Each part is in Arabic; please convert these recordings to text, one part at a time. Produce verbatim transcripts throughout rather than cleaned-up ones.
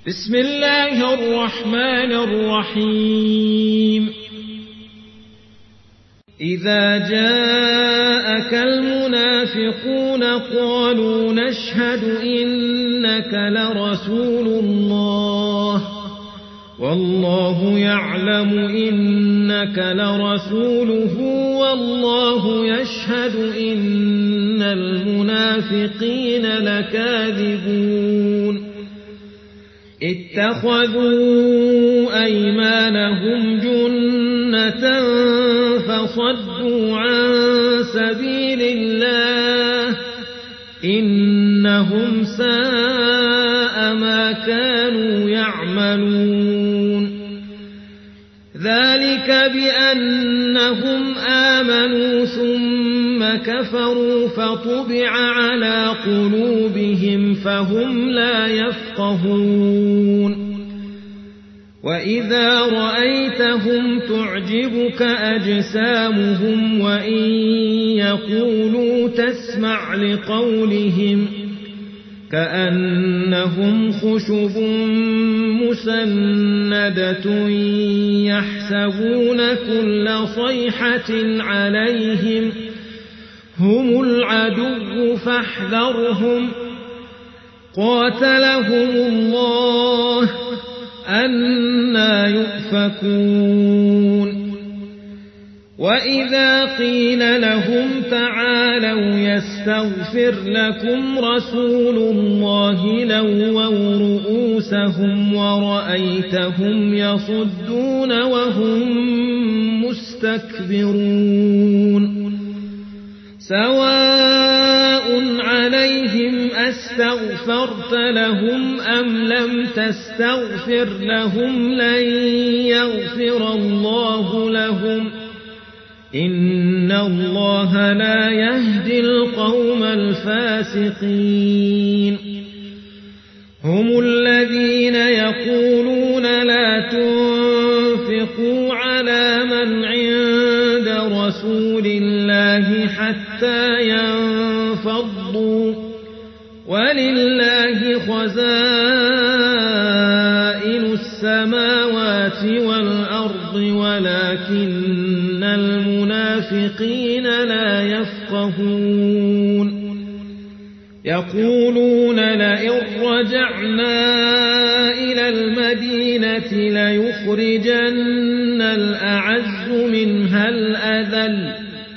بسم الله الرحمن الرحيم إذا جاءك المنافقون قالوا نشهد إنك لرسول الله والله يعلم إنك لرسوله والله يشهد إن المنافقين لكاذبون اتخذوا أيمانهم جنة فصدوا عن سبيل الله إنهم ساء ما كانوا يعملون ذلك بأنهم آمنوا ثم كفروا فطبع على قلوبهم فهم لا يفقهون وإذا رأيتهم تعجبك أجسامهم وإن يقولوا تسمع لقولهم كأنهم خشب مسندة يحسبون كل صيحة عليهم هم العدو فاحذرهم قاتلهم الله أنى يؤفكون وإذا قيل لهم تعالوا يستغفر لكم رسول الله لووا رؤوسهم ورأيتهم يصدون وهم مستكبرون سواء عليهم أستغفرت لهم أم لم تستغفر لهم لن يغفر الله لهم إن الله لا يهدي القوم الفاسقين هم الذين يقولون لا تنفقوا على من عند رسول الله حتى ينفضوا ولله خزائن السماوات والأرض ولكن المنافقين لا يفقهون يقولون لئن رجعنا إلى المدينة ليخرجن الأعز منها الأذل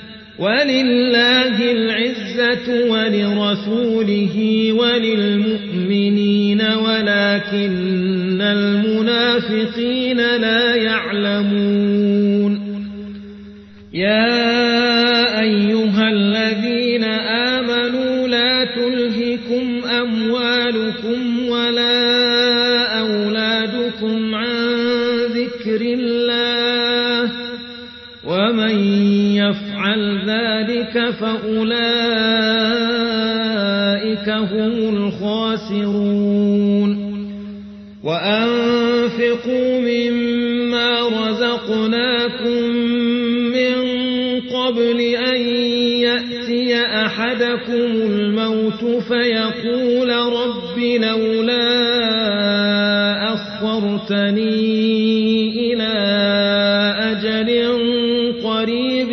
ولله العزة ولرسوله وللمؤمنين ولكن المنافقين لا يعلمون يا أيها الذين آمنوا لا تلهكم أموالكم ولا أولادكم عن ذكر الله ومن يفعل ذلك فأولئك هم الخاسرون وأنفقوا مما رزقناكم من قبل أن يأتي أحدكم الموت فيقول رب لولا أخرتني إلى أجل قريب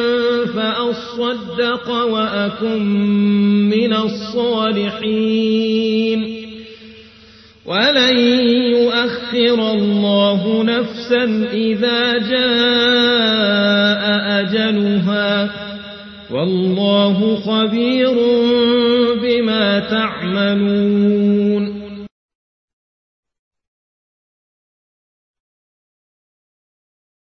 فأصدق وأكن من الصالحين ولن يؤخر الله نفسا إذا جاء أجلها والله خبير بما تعملون